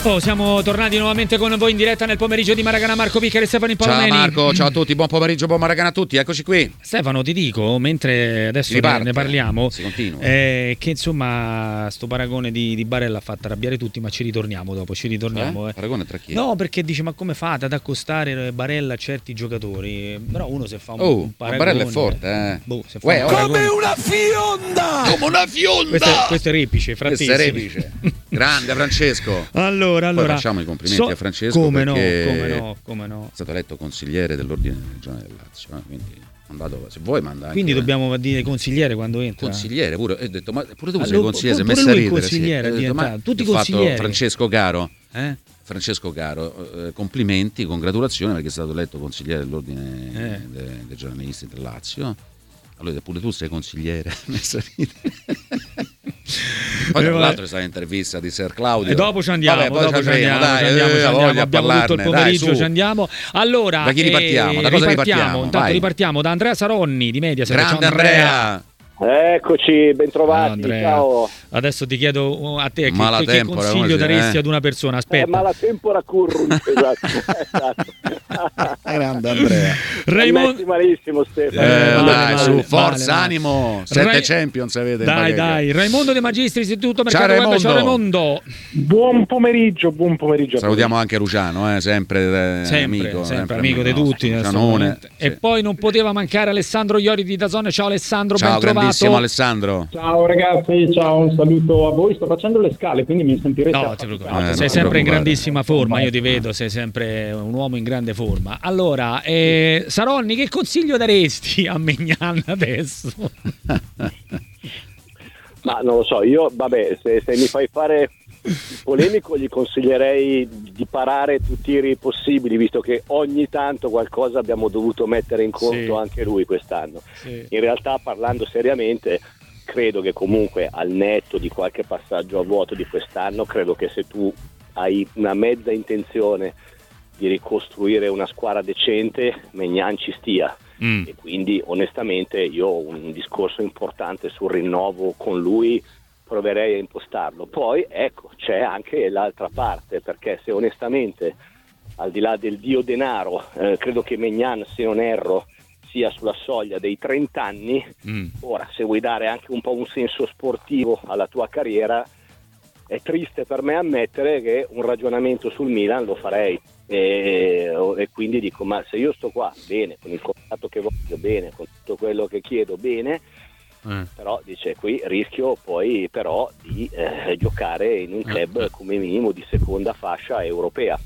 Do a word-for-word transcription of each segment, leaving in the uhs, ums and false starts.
Oh, siamo tornati nuovamente con voi in diretta nel pomeriggio di Maragana. Marco Piccheri e Stefano Impalomeni. Ciao Marco, ciao a tutti, buon pomeriggio, buon Maragana a tutti, eccoci qui. Stefano, ti dico, mentre adesso ne, ne parliamo, si continua. Eh, che insomma sto paragone di, di Barella ha fatto arrabbiare tutti, ma ci ritorniamo dopo, ci ritorniamo. Eh? Eh. Paragone tra chi? No, perché dice, ma come fate ad accostare Barella a certi giocatori? Però uno se fa un, oh, un paragone... Barella è forte, eh. Boh, se fa Uè, un paragone... Come una fionda! Come una fionda! Questo è, questo è repice, frattissimo. Questo è repice. Grande Francesco. Allora, allora... Poi facciamo i complimenti so... a Francesco. Come no, perché come no, come no. è stato eletto consigliere dell'ordine regionale del Lazio, eh? Quindi mandato, se vuoi manda quindi anche, dobbiamo dire consigliere quando entra. Consigliere pure, ho detto, ma pure tu allora, sei consigliere, pure sei messa a ridere, consigliere, sì. Detto, ma tutti ho consiglieri. Fatto Francesco Caro. Eh? Francesco Caro, eh, complimenti, congratulazioni perché è stato eletto consigliere dell'ordine eh. dei, dei giornalisti del Lazio. Allora pure tu sei consigliere, messa a ridere. Poi tra l'altro è stata intervista di Ser Claudio e dopo ci andiamo, Vabbè, dopo ci andiamo, dai, ci andiamo, eh, ci andiamo. voglia Abbiamo parlarne, tutto il pomeriggio, dai, ci andiamo. Allora, da chi ripartiamo? Da cosa ripartiamo? ripartiamo? Intanto Vai. ripartiamo da Andrea Saronni di Mediaset. Grande Ciao, Andrea. Andrea. Eccoci, bentrovati, Andrea. Ciao. Adesso ti chiedo a te che, che, che tempora, consiglio daresti eh? ad una persona. Aspetta. Eh, ma la tempora current, esatto. esatto. Grande Andrea. Raimondo malissimo Stefano. Eh, Eh, dai, vale, su, vale, forza, vale. animo. Sette Rai... Champions avete. Dai, dai. Raimondo De Magistri, Istituto Mercato Ciao, Web. Ciao Raimondo. Raimondo. Buon pomeriggio, buon pomeriggio. Salutiamo anche Luciano, eh, sempre, eh, Sempre, amico, sempre, sempre amico di nostro. tutti. Lucianone, E sì. poi non poteva mancare Alessandro Iori di Dazon. Ciao Alessandro, Ciao, ben trovato. grandissimo Alessandro. Ciao ragazzi, ciao, un saluto a voi. Sto facendo le scale, quindi mi sentirete. No, ti preoccupare. Eh, sei non sempre ti in preoccupare. grandissima forma, io ti vedo, sei sempre un uomo in grande forma. Allora, eh, Saronni, che consiglio daresti a Maignan adesso? Ma non lo so, io vabbè, se, se mi fai fare il polemico gli consiglierei di parare tutti i tiri possibili, visto che ogni tanto qualcosa abbiamo dovuto mettere in conto Sì. anche lui quest'anno. Sì. In realtà, parlando seriamente, credo che comunque al netto di qualche passaggio a vuoto di quest'anno, credo che se tu hai una mezza intenzione di ricostruire una squadra decente, Maignan ci stia. Mm. E quindi onestamente io un discorso importante sul rinnovo con lui proverei a impostarlo. Poi ecco, c'è anche l'altra parte, perché se onestamente, al di là del dio denaro, eh, credo che Maignan, se non erro, sia sulla soglia dei trenta anni, Mm. ora se vuoi dare anche un po' un senso sportivo alla tua carriera, è triste per me ammettere che un ragionamento sul Milan lo farei. E, e quindi dico, ma se io sto qua bene, con il contratto che voglio bene, con tutto quello che chiedo bene, Eh. però dice qui rischio poi però di eh, giocare in un club come minimo di seconda fascia europea,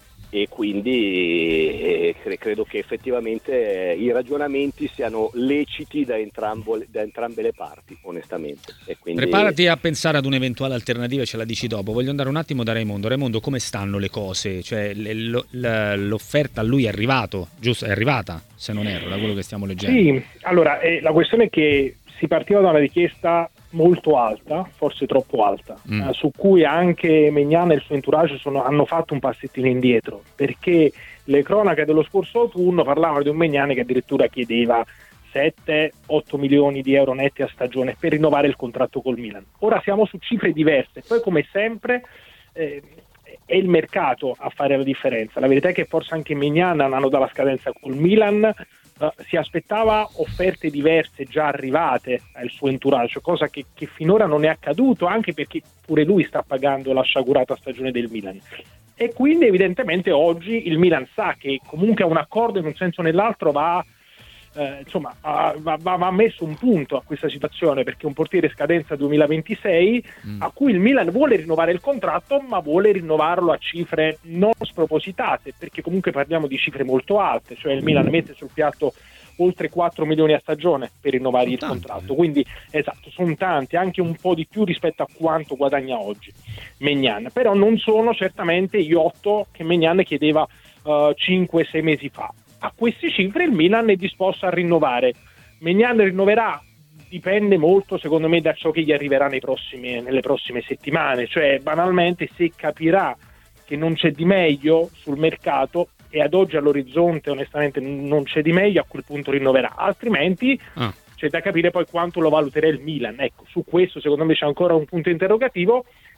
e quindi eh, cre- credo che effettivamente eh, i ragionamenti siano leciti da, entrambo, da entrambe le parti, onestamente. E quindi... Preparati a pensare ad un'eventuale alternativa e ce la dici dopo. Voglio andare un attimo da Raimondo. Raimondo, come stanno le cose? Cioè, le- lo- la- l'offerta a lui è arrivato, giusto? È arrivata, se non erro, da quello che stiamo leggendo. Sì, allora eh, la questione è che si partiva da una richiesta molto alta, forse troppo alta, Mm. eh, su cui anche Maignan e il suo entourage sono, hanno fatto un passettino indietro, perché le cronache dello scorso autunno parlavano di un Maignan che addirittura chiedeva sette otto milioni di euro netti a stagione per rinnovare il contratto col Milan. Ora siamo su cifre diverse, poi come sempre eh, è il mercato a fare la differenza. La verità è che forse anche Maignan, un anno dalla scadenza col Milan, Uh, si aspettava offerte diverse già arrivate al suo entourage, cosa che, che finora non è accaduto, anche perché pure lui sta pagando la sciagurata stagione del Milan. E quindi evidentemente oggi il Milan sa che comunque a un accordo in un senso o nell'altro va, eh, insomma, a, va, va messo un punto a questa situazione, perché un portiere scadenza duemilaventisei Mm. a cui il Milan vuole rinnovare il contratto, ma vuole rinnovarlo a cifre non spropositate, perché comunque parliamo di cifre molto alte, cioè il Milan mette sul piatto oltre quattro milioni a stagione per rinnovare il Sono tanti, contratto, eh. quindi esatto, sono tanti, anche un po' di più rispetto a quanto guadagna oggi Maignan, però non sono certamente gli otto che Maignan chiedeva uh, cinque sei mesi fa. A queste cifre il Milan è disposto a rinnovare. Maignan rinnoverà, dipende molto secondo me da ciò che gli arriverà nei prossimi, nelle prossime settimane, cioè banalmente se capirà che non c'è di meglio sul mercato, e ad oggi all'orizzonte onestamente non c'è di meglio, a quel punto rinnoverà, altrimenti Ah. c'è da capire poi quanto lo valuterà il Milan. Ecco, su questo secondo me c'è ancora un punto interrogativo,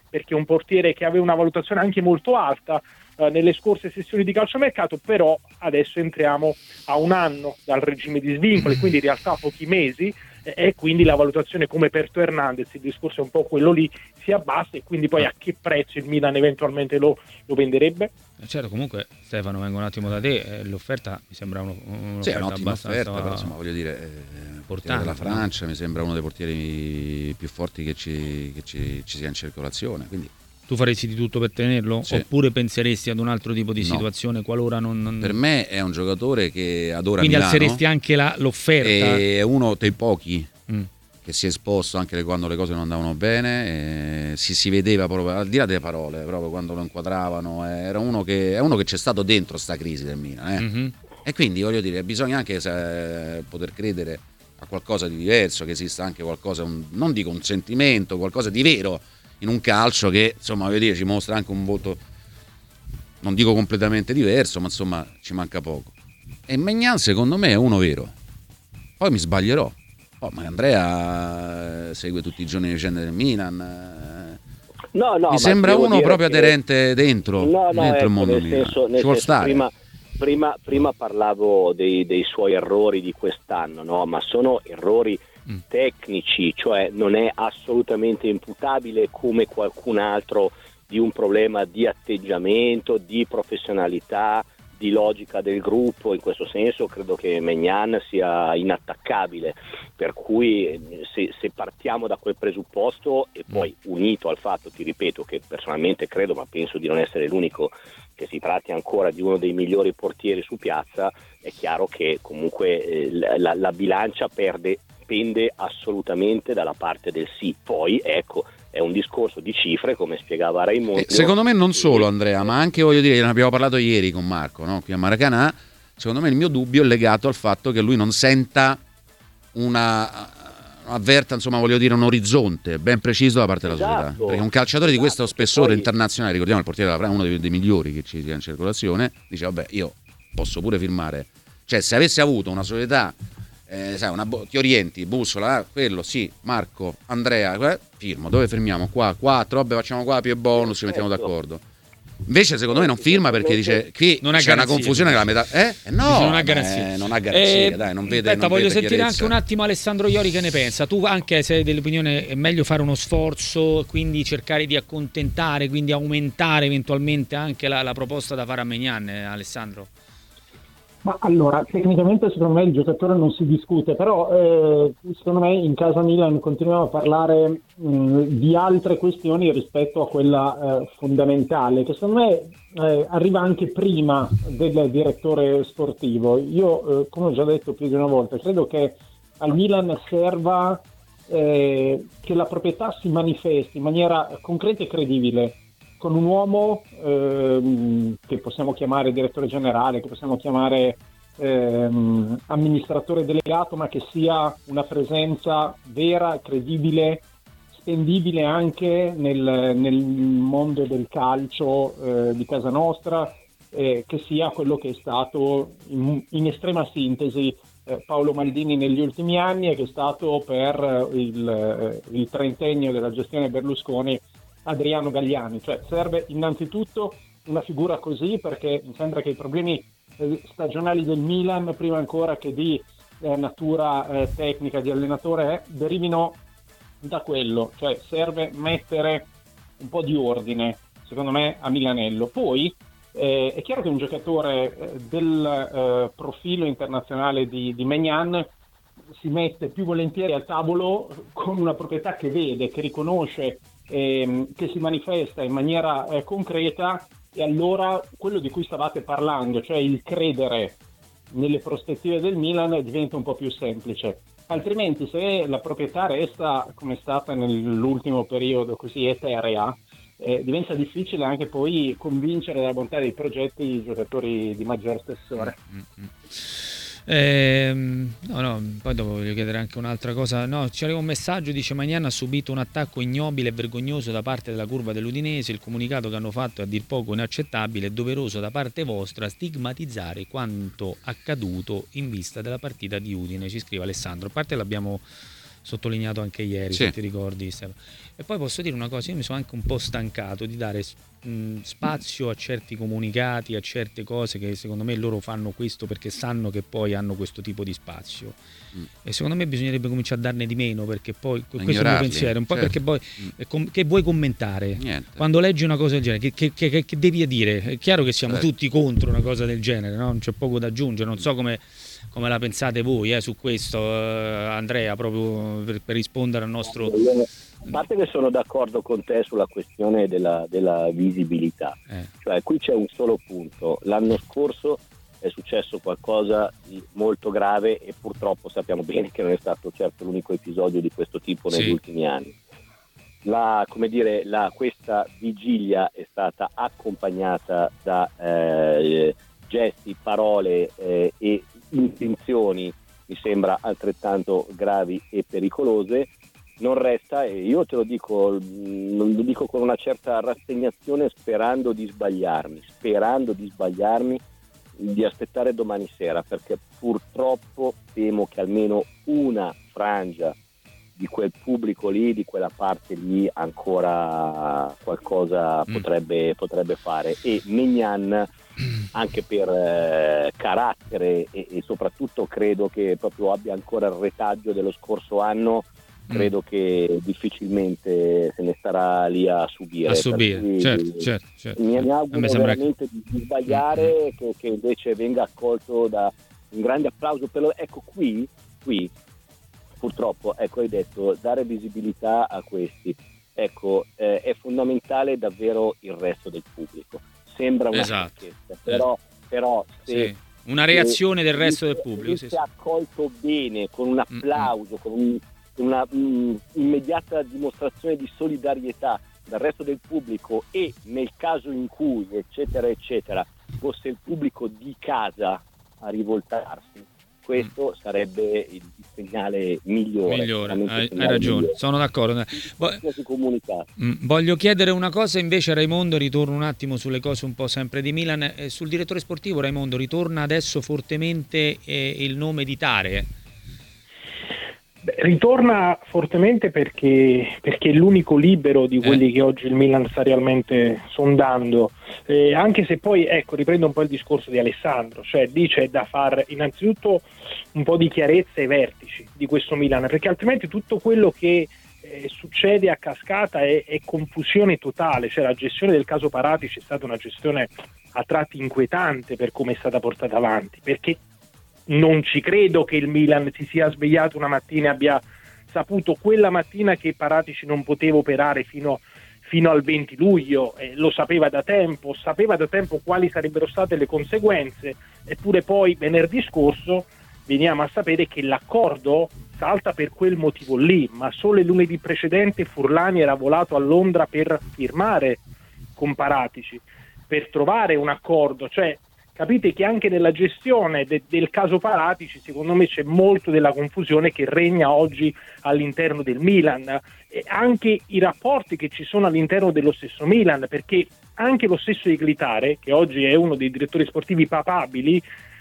perché è un portiere che aveva una valutazione anche molto alta eh, nelle scorse sessioni di calciomercato, però adesso entriamo a un anno dal regime di svincoli, quindi in realtà pochi mesi, eh, e quindi la valutazione come per Teo Hernandez, il discorso è un po' quello lì, si abbassa, e quindi poi a che prezzo il Milan eventualmente lo, lo venderebbe? Certo, comunque Stefano, vengo un attimo da te, eh, l'offerta mi sembra uno, un'offerta sì, è un'ottima abbastanza offerta, però insomma voglio dire, eh, portiere della no? Francia mi sembra uno dei portieri più forti che ci, che ci, ci sia in circolazione, quindi tu faresti di tutto per tenerlo? Sì. Oppure penseresti ad un altro tipo di No. situazione qualora non, non... Per me è un giocatore che adora Quindi Milano, alzeresti anche la, l'offerta? è uno dei pochi Mm. che si è esposto anche quando le cose non andavano bene, eh, si, si vedeva proprio, al di là delle parole, proprio quando lo inquadravano, eh, era uno che, è uno che c'è stato dentro sta crisi del Milan, eh. Mm-hmm. E quindi voglio dire, bisogna anche eh, poter credere a qualcosa di diverso, che esista anche qualcosa, un, non di consentimento, qualcosa di vero in un calcio che insomma voglio dire ci mostra anche un volto, non dico completamente diverso, ma insomma ci manca poco. E Maignan secondo me è uno vero, poi mi sbaglierò. Oh, ma Andrea segue tutti i giorni le vicende del Milan, eh, No, no, mi sembra uno proprio che... aderente dentro, no, no, dentro ecco, il mondo nel Milan. senso, nel Ci vuol senso, stare. Prima, prima, prima parlavo dei, dei suoi errori di quest'anno, no? Ma sono errori mm. tecnici, cioè non è assolutamente imputabile come qualcun altro di un problema di atteggiamento, di professionalità, di logica del gruppo. In questo senso credo che Maignan sia inattaccabile, per cui se, se partiamo da quel presupposto e poi unito al fatto, ti ripeto, che personalmente credo, ma penso di non essere l'unico, che si tratti ancora di uno dei migliori portieri su piazza, è chiaro che comunque eh, la, la bilancia perde, pende assolutamente dalla parte del sì. Poi ecco, è un discorso di cifre, come spiegava Raimondo. Eh, secondo me non solo Andrea, ma anche, voglio dire, ne abbiamo parlato ieri con Marco, no? Qui a Maracanã, secondo me il mio dubbio è legato al fatto che lui non senta una, avverta, insomma, voglio dire, un orizzonte ben preciso da parte della Esatto, società, perché un calciatore di esatto, questo spessore poi... internazionale, ricordiamo il portiere della Francia, uno dei, dei migliori che ci sia in circolazione, dice vabbè, io posso pure firmare, cioè se avesse avuto una società, Eh, sai, una bo- ti orienti, bussola, eh, quello sì, Marco, Andrea, eh, firmo, dove firmiamo? Qua, quattro, vabbè, facciamo qua più bonus, ci mettiamo d'accordo. Invece secondo me non firma perché dice qui non c'è una confusione che la metà eh? Eh no, non ha garanzia, eh, non ha garanzia, eh, dai, non vede, aspetta, non voglio vede sentire chiarezza. anche un attimo Alessandro Iori che ne pensa. Tu anche sei dell'opinione è meglio fare uno sforzo, quindi cercare di accontentare, quindi aumentare eventualmente anche la, la proposta da fare a Maignan, eh, Alessandro? Ma allora, tecnicamente secondo me il giocatore non si discute, però eh, secondo me in casa Milan continuiamo a parlare mh, di altre questioni rispetto a quella eh, fondamentale, che secondo me eh, arriva anche prima del direttore sportivo. Io, eh, come ho già detto più di una volta, credo che al Milan serva eh, che la proprietà si manifesti in maniera concreta e credibile, con un uomo ehm, che possiamo chiamare direttore generale, che possiamo chiamare ehm, amministratore delegato, ma che sia una presenza vera, credibile, spendibile anche nel, nel mondo del calcio eh, di casa nostra, eh, che sia quello che è stato in, in estrema sintesi eh, Paolo Maldini negli ultimi anni, e che è stato per il, eh, il trentennio della gestione Berlusconi Adriano Galliani. Cioè serve innanzitutto una figura così, perché mi sembra che i problemi eh, stagionali del Milan, prima ancora che di eh, natura eh, tecnica di allenatore, eh, derivino da quello. Cioè serve mettere un po' di ordine, secondo me, a Milanello. Poi eh, è chiaro che un giocatore eh, del eh, profilo internazionale di, di Maignan si mette più volentieri al tavolo con una proprietà che vede, che riconosce, Ehm, che si manifesta in maniera eh, concreta, e allora quello di cui stavate parlando, cioè il credere nelle prospettive del Milan, diventa un po' più semplice. Altrimenti, se la proprietà resta come è stata nell'ultimo periodo, così eterea, eh, diventa difficile anche poi convincere della bontà dei progetti i giocatori di maggior spessore. Mm-hmm. Eh, no, no, poi dopo voglio chiedere anche un'altra cosa. No, ci arriva un messaggio, dice: Maignan ha subito un attacco ignobile e vergognoso da parte della curva dell'Udinese. Il comunicato che hanno fatto è a dir poco inaccettabile. È doveroso da parte vostra stigmatizzare quanto accaduto in vista della partita di Udine, ci scrive Alessandro. A parte l'abbiamo sottolineato anche ieri, sì. se ti ricordi, Stefano. E poi posso dire una cosa, io mi sono anche un po' stancato di dare mh, spazio a certi comunicati, a certe cose che secondo me loro fanno questo perché sanno che poi hanno questo tipo di spazio. Mm. E secondo me bisognerebbe cominciare a darne di meno, perché poi questo è il mio pensiero, un po' certo. Perché poi mm. com- che vuoi commentare? Niente. Quando leggi una cosa del genere, che, che, che, che devi dire? È chiaro che siamo certo. tutti contro una cosa del genere, no? Non c'è poco da aggiungere, non so come come la pensate voi eh, su questo, eh, Andrea, proprio per, per rispondere al nostro... A parte che sono d'accordo con te sulla questione della, della visibilità, eh. cioè qui c'è un solo punto. L'anno scorso è successo qualcosa di molto grave e purtroppo sappiamo bene che non è stato certo l'unico episodio di questo tipo negli sì. ultimi anni. La, come dire, la, questa vigilia è stata accompagnata da eh, gesti, parole eh, e intenzioni mi sembra altrettanto gravi e pericolose. Non resta, e io te lo dico, lo dico con una certa rassegnazione, sperando di sbagliarmi, sperando di sbagliarmi, di aspettare domani sera, perché purtroppo temo che almeno una frangia di quel pubblico lì, di quella parte lì, ancora qualcosa mm. potrebbe, potrebbe fare. E Maignan, anche per eh, carattere e, e soprattutto credo che proprio abbia ancora il retaggio dello scorso anno, credo mm. che difficilmente se ne starà lì a subire. A subire, cui, certo, certo, certo. Mi, mi auguro veramente che... di sbagliare, mm. che, che invece venga accolto da un grande applauso per lo... Ecco qui, qui purtroppo, ecco hai detto, dare visibilità a questi, ecco eh, è fondamentale davvero il resto del pubblico. Sembra una esatto. ricchezza, però, però se, sì. una reazione se, del resto se, del pubblico se sì, sì. accolto bene, con un applauso, mm. con un, una mh, immediata dimostrazione di solidarietà dal resto del pubblico, e nel caso in cui eccetera eccetera fosse il pubblico di casa a rivoltarsi, questo mm. sarebbe il segnale migliore. Migliore, hai, hai ragione, migliore. Sono d'accordo. Comunicato. Voglio chiedere una cosa invece a Raimondo, ritorno un attimo sulle cose un po' sempre di Milan. Eh, sul direttore sportivo, Raimondo, ritorna adesso fortemente eh, il nome di Tare. Beh, ritorna fortemente perché, perché è l'unico libero di quelli eh. che oggi il Milan sta realmente sondando, eh, anche se poi, ecco, riprendo un po' il discorso di Alessandro, cioè dice da far innanzitutto un po' di chiarezza ai vertici di questo Milan, perché altrimenti tutto quello che eh, succede a cascata è, è confusione totale, cioè la gestione del caso Paratici è stata una gestione a tratti inquietante per come è stata portata avanti, perché non ci credo che il Milan si sia svegliato una mattina e abbia saputo quella mattina che Paratici non poteva operare fino, fino al venti luglio, eh, lo sapeva da tempo, sapeva da tempo quali sarebbero state le conseguenze, eppure poi venerdì scorso veniamo a sapere che l'accordo salta per quel motivo lì, ma solo il lunedì precedente Furlani era volato a Londra per firmare con Paratici, per trovare un accordo, cioè capite che anche nella gestione de- del caso Paratici secondo me c'è molto della confusione che regna oggi all'interno del Milan, e anche i rapporti che ci sono all'interno dello stesso Milan, perché anche lo stesso Iglitare, che oggi è uno dei direttori sportivi papabili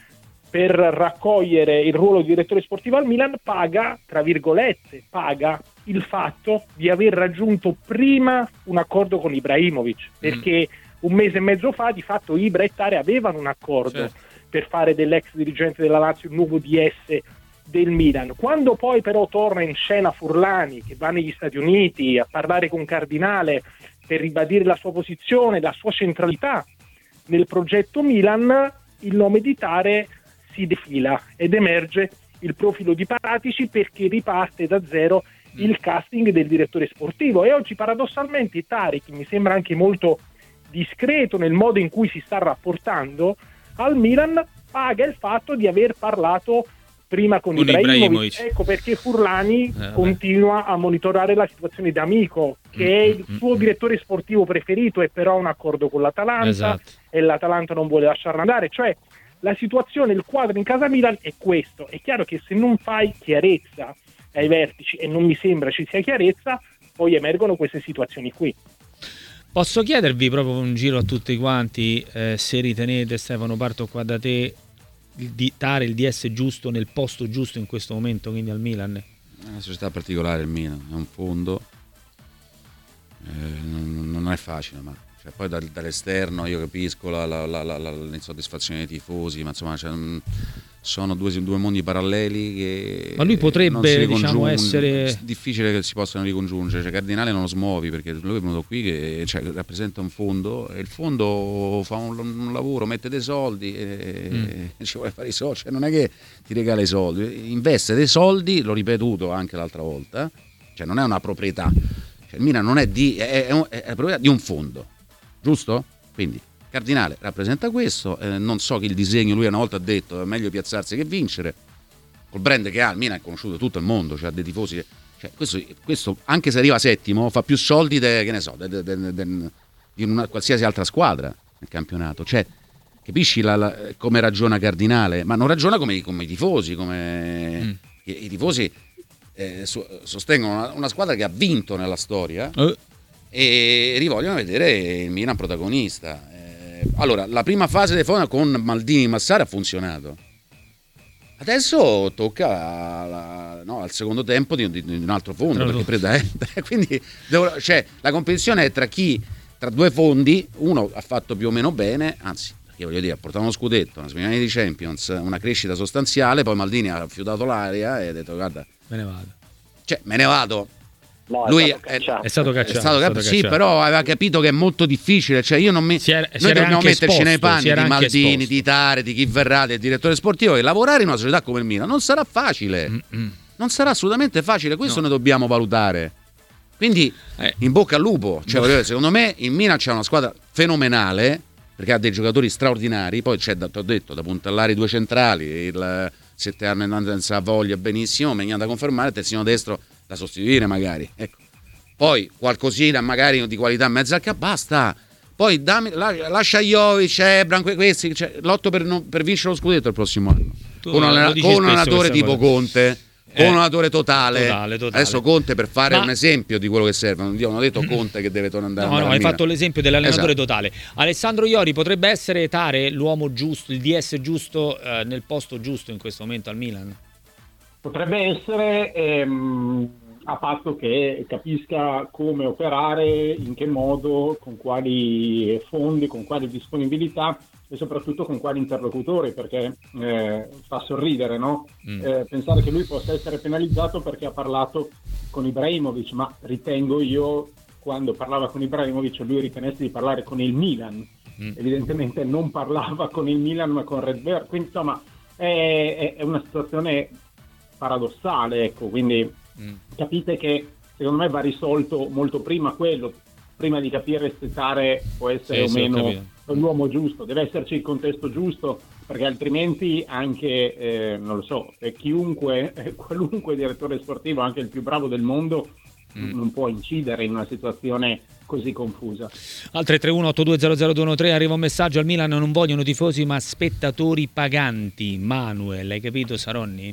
per raccogliere il ruolo di direttore sportivo al Milan, paga, tra virgolette, paga il fatto di aver raggiunto prima un accordo con Ibrahimovic, perché mm. un mese e mezzo fa di fatto Ibra e Tare avevano un accordo certo. per fare dell'ex dirigente della Lazio il nuovo D S del Milan. Quando poi però torna in scena Furlani, che va negli Stati Uniti a parlare con Cardinale per ribadire la sua posizione, la sua centralità nel progetto Milan, il nome di Tare si defila ed emerge il profilo di Paratici, perché riparte da zero il casting del direttore sportivo, e oggi paradossalmente Tare, che mi sembra anche molto discreto nel modo in cui si sta rapportando al Milan, paga il fatto di aver parlato prima con, con Ibrahimovic. Ibrahimovic. Ecco perché Furlani eh, continua a monitorare la situazione d'Amico, che mm, è il mm, suo mm. direttore sportivo preferito, e però ha un accordo con l'Atalanta, esatto. e l'Atalanta non vuole lasciarlo andare, cioè la situazione, il quadro in casa Milan è questo. È chiaro che se non fai chiarezza ai vertici, e non mi sembra ci sia chiarezza, poi emergono queste situazioni qui. Posso chiedervi proprio un giro a tutti quanti eh, se ritenete, Stefano, parto qua da te, il di Tare il D S giusto nel posto giusto in questo momento, quindi al Milan? È una società particolare il Milan, è un fondo, eh, non, non è facile, ma cioè, poi da, dall'esterno io capisco la, la, la, la, l'insoddisfazione dei tifosi, ma insomma cioè, sono due, due mondi paralleli che ma lui potrebbe, diciamo, essere è difficile che si possano ricongiungere. Cioè, Cardinale non lo smuovi, perché lui è venuto qui che cioè, rappresenta un fondo e il fondo fa un, un lavoro, mette dei soldi e, mm. e ci vuole fare i soldi, cioè, non è che ti regala i soldi, investe dei soldi, l'ho ripetuto anche l'altra volta, cioè non è una proprietà, cioè, il Milan non è di è, è, è proprietà di un fondo, giusto? Quindi Cardinale rappresenta questo, eh, non so che il disegno, lui una volta ha detto è meglio piazzarsi che vincere, col brand che ha il Milan è conosciuto tutto il mondo, cioè ha dei tifosi, cioè, questo, questo anche se arriva settimo fa più soldi de, che ne so, de, de, de, de, di una qualsiasi altra squadra nel campionato, cioè capisci la, la, come ragiona Cardinale, ma non ragiona come, come i tifosi, come mm. i, i tifosi eh, sostengono una, una squadra che ha vinto nella storia uh. e rivogliono vedere il Milan protagonista. Allora, la prima fase del fondo con Maldini e Massara ha funzionato. Adesso tocca la, no, al secondo tempo di, di, di un altro fondo, perché preda, eh, quindi devo, cioè, la competizione è tra chi, tra due fondi, uno ha fatto più o meno bene, anzi, io voglio dire, ha portato uno scudetto, una semifinale di Champions, una crescita sostanziale, poi Maldini ha fiutato l'aria e ha detto guarda, me ne vado. Cioè, me ne vado. No, lui è stato, è stato cacciato, è stato, è stato sì, cacciato. Però aveva capito che è molto difficile, cioè io non mi si era, noi si dobbiamo metterci esposto, nei panni di Maldini, esposto. di Tare, di chi verrà, del direttore sportivo, che lavorare in una società come il Milan non sarà facile. Mm-mm. Non sarà assolutamente facile, questo no. Noi dobbiamo valutare. Quindi eh. in bocca al lupo, cioè, secondo me il Milan c'è una squadra fenomenale perché ha dei giocatori straordinari, poi c'è, ti ho detto, da puntellare i due centrali, il Sette Hernandez ha voglia benissimo, Maignan da confermare, il terzino destro da sostituire magari, ecco. Poi qualcosina magari di qualità in mezzo al campo, basta. Poi dammi, lascia Jovic, Ebram, questi, cioè, lotto per, non, per vincere lo scudetto il prossimo anno. Tu con un, con un allenatore tipo cosa. Conte, eh, con un allenatore totale. Totale, totale. Adesso Conte, per fare Ma... un esempio di quello che serve, non ho detto Conte che deve tornare andare. No, no, hai Milan. fatto l'esempio dell'allenatore esatto. totale. Alessandro Iori potrebbe essere Tare l'uomo giusto, il D S giusto eh, nel posto giusto in questo momento al Milan? Potrebbe essere... Ehm... a patto che capisca come operare, in che modo, con quali fondi, con quali disponibilità e soprattutto con quali interlocutori, perché eh, fa sorridere, no? Mm. Eh, pensare che lui possa essere penalizzato perché ha parlato con Ibrahimovic, ma ritengo io, quando parlava con Ibrahimovic, lui ritenesse di parlare con il Milan. Mm. Evidentemente non parlava con il Milan ma con Red Bull, quindi insomma è, è una situazione paradossale, ecco, quindi Mm. capite che secondo me va risolto molto prima quello, prima di capire se Tare può essere sì, o meno l'uomo giusto, deve esserci il contesto giusto, perché altrimenti anche eh, non lo so, chiunque, eh, qualunque direttore sportivo, anche il più bravo del mondo, mm. non può incidere in una situazione così confusa. Altre tre uno otto due zero zero due uno tre, arriva un messaggio: al Milan non vogliono tifosi ma spettatori paganti. Manuel, hai capito Saronni?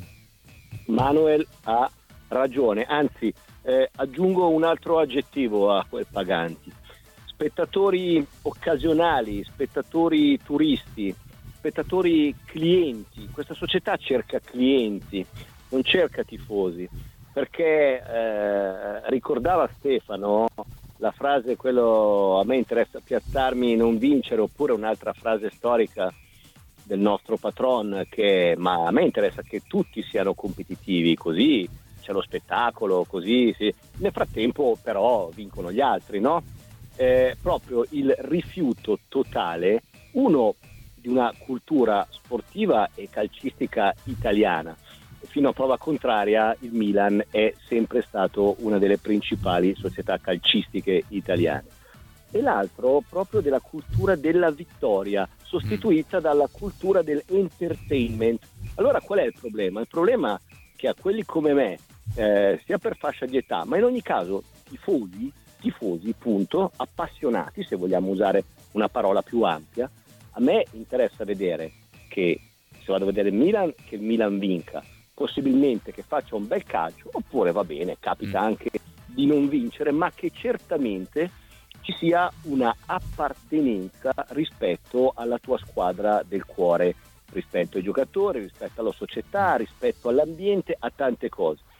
Manuel ha ragione, anzi eh, aggiungo un altro aggettivo a quel paganti: spettatori occasionali, spettatori turisti, spettatori clienti. Questa società cerca clienti, non cerca tifosi, perché eh, ricordava Stefano la frase, quello a me interessa piazzarmi e non vincere, oppure un'altra frase storica del nostro patron che ma a me interessa che tutti siano competitivi, così c'è lo spettacolo, così sì. Nel frattempo però vincono gli altri, no? Eh, proprio il rifiuto totale, uno, di una cultura sportiva e calcistica italiana. Fino a prova contraria il Milan è sempre stato una delle principali società calcistiche italiane. E l'altro proprio della cultura della vittoria, sostituita dalla cultura dell'entertainment. Allora qual è il problema? Il problema è che a quelli come me, Eh, sia per fascia di età, ma in ogni caso tifosi, tifosi punto, appassionati, se vogliamo usare una parola più ampia, a me interessa vedere che, se vado a vedere il Milan, che il Milan vinca, possibilmente che faccia un bel calcio, oppure va bene, capita anche di non vincere, ma che certamente ci sia una appartenenza rispetto alla tua squadra del cuore, rispetto ai giocatori, rispetto alla società, rispetto all'ambiente, a tante cose.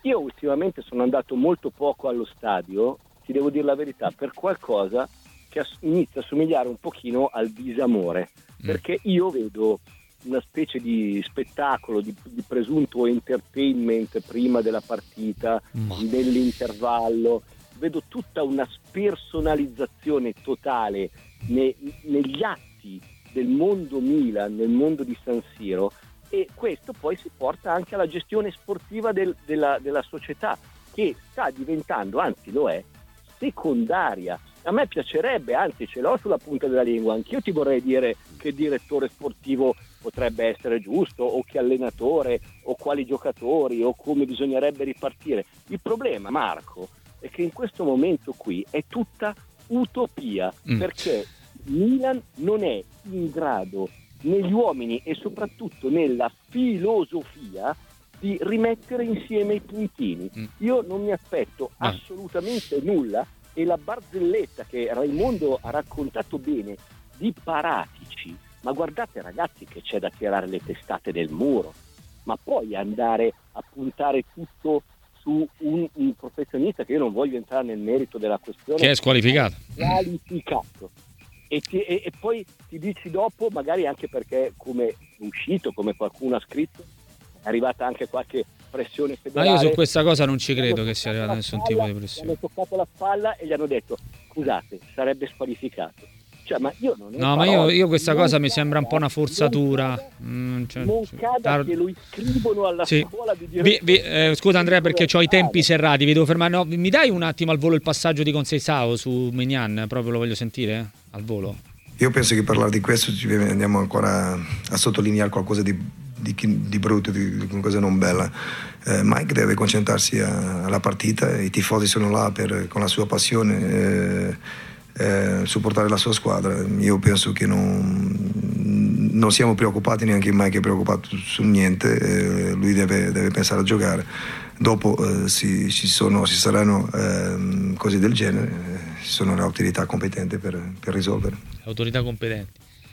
Io ultimamente sono andato molto poco allo stadio, ti devo dire la verità, per qualcosa che ass- inizia a somigliare un pochino al disamore, mm. perché io vedo una specie di spettacolo, di, di presunto entertainment prima della partita, mm. nell'intervallo, vedo tutta una spersonalizzazione totale ne, negli atti del mondo Milan, nel mondo di San Siro, e questo poi si porta anche alla gestione sportiva del, della, della società, che sta diventando, anzi lo è, secondaria. A me piacerebbe, anzi ce l'ho sulla punta della lingua, anch'io ti vorrei dire che direttore sportivo potrebbe essere giusto, o che allenatore, o quali giocatori, o come bisognerebbe ripartire. Il problema, Marco, è che in questo momento qui è tutta utopia, mm. perché Milan non è in grado negli uomini e soprattutto nella filosofia di rimettere insieme i puntini. Mm. Io non mi aspetto ah. assolutamente nulla, e la barzelletta che Raimondo ha raccontato bene di Paratici, ma guardate ragazzi che c'è da tirare le testate del muro, ma poi andare a puntare tutto su un, un professionista, che io non voglio entrare nel merito della questione, che è squalificato qualificato e, ti, e, e poi ti dici dopo, magari anche perché come è uscito, come qualcuno ha scritto, è arrivata anche qualche pressione federale. Ma io su questa cosa non ci credo che sia arrivata nessun spalla, tipo di pressione. Gli hanno toccato la spalla e gli hanno detto scusate, sarebbe squalificato. Cioè, ma io non no, ma io, io questa cosa mi sembra un po' una forzatura. Non, cioè, non cada tar... che lo iscrivono alla sì. scuola di vi, vi, eh, Scusa Andrea, perché ho i tempi serrati, vi devo fermare. No, mi dai un attimo al volo il passaggio di Conceição su Maignan? Proprio lo voglio sentire eh? al volo. Io penso che parlare di questo ci andiamo ancora a sottolineare qualcosa di, di, di brutto, di, di qualcosa non bella. Eh, Mike deve concentrarsi a, alla partita, i tifosi sono là per, con la sua passione, eh, eh, supportare la sua squadra. Io penso che non, non siamo preoccupati, neanche Mike è preoccupato su niente, eh, lui deve, deve pensare a giocare. Dopo eh, si, ci, sono, ci saranno eh, cose del genere, eh, ci sono le autorità competenti per, per risolvere. Autorità competenti.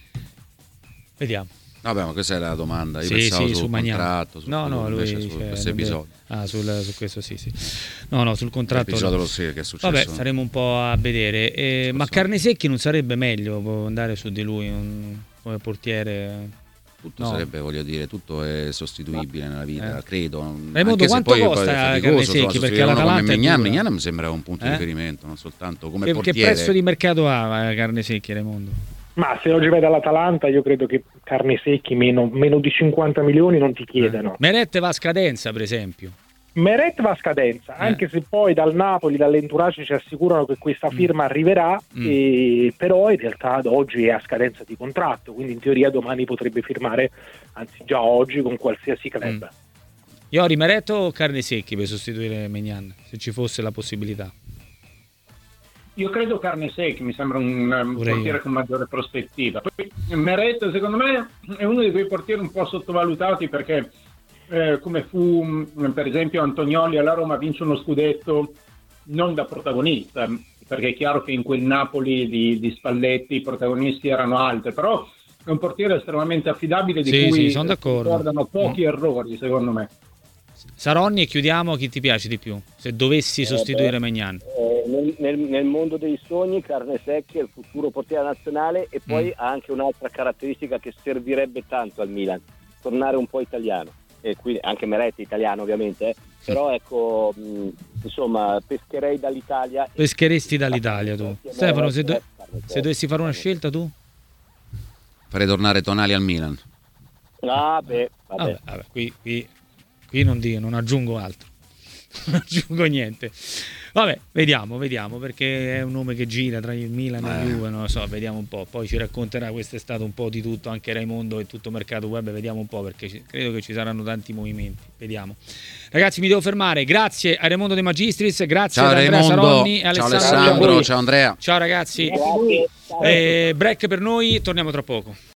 Vediamo. Vabbè, ma questa è la domanda. Io sì, pensavo sì, sul su contratto, sul no, no, lui, su cioè, questo episodio. Ah, sul, su questo sì, sì. No, no, sul contratto. L'episodio no. lo sì, che è successo. Vabbè, staremo un po' a vedere. Eh, ma Carnesecchi non sarebbe meglio andare su di lui un, come portiere? Tutto no. sarebbe, voglio dire, tutto è sostituibile nella vita, eh. credo. Raimondo, quanto poi, costa Carnesecchi? Perché l'Atalanta Mignan, Mignan mi sembra un punto eh? di riferimento, non soltanto come che, portiere. Che prezzo di mercato ha Carnesecchi, Raimondo? Ma se oggi vai dall'Atalanta io credo che Carnesecchi meno, meno di cinquanta milioni non ti chiedano. Eh. Meret va a scadenza, per esempio. Meret va a scadenza, eh. anche se poi dal Napoli, dall'entourage ci assicurano che questa firma mm. arriverà, mm. E, però in realtà ad oggi è a scadenza di contratto, quindi in teoria domani potrebbe firmare, anzi già oggi, con qualsiasi club. Mm. Iori, Meret o Carnesecchi per sostituire Maignan, se ci fosse la possibilità? Io credo Carnesecchi, mi sembra un, un portiere con maggiore prospettiva. Poi Meret secondo me è uno di quei portieri un po' sottovalutati, perché eh, come fu per esempio Antonioli alla Roma, vince uno scudetto non da protagonista, perché è chiaro che in quel Napoli di, di Spalletti i protagonisti erano altri, però è un portiere estremamente affidabile di sì, cui sì, sono d'accordo. ricordano pochi mm. errori secondo me. Saronni, e chiudiamo, chi ti piace di più se dovessi sostituire eh, Maignan? Eh, nel, nel, nel mondo dei sogni Carnesecchi è il futuro portiere nazionale, e poi mm. ha anche un'altra caratteristica che servirebbe tanto al Milan, tornare un po' italiano, e quindi anche Meret è italiano ovviamente, eh. però ecco mh, insomma pescherei dall'Italia. Pescheresti dall'Italia tu? Stefano, se, do- se dovessi fare una scelta tu? Farei tornare Tonali al Milan. Ah, beh, vabbè. Vabbè, vabbè, qui, qui Qui non, dico, non aggiungo altro, non aggiungo niente. Vabbè, vediamo, vediamo, perché è un nome che gira tra il Milan e il Juve, non lo so, vediamo un po'. Poi ci racconterà quest'estate un po' di tutto, anche Raimondo e tutto il mercato web, vediamo un po', perché ci, credo che ci saranno tanti movimenti, vediamo. Ragazzi, mi devo fermare, grazie a Raimondo De Magistris, grazie ciao, ad Andrea Raimondo. Saronni e ciao Alessandro. Alessandro, ciao Andrea. Ciao ragazzi, Grazie. eh, break per noi, torniamo tra poco.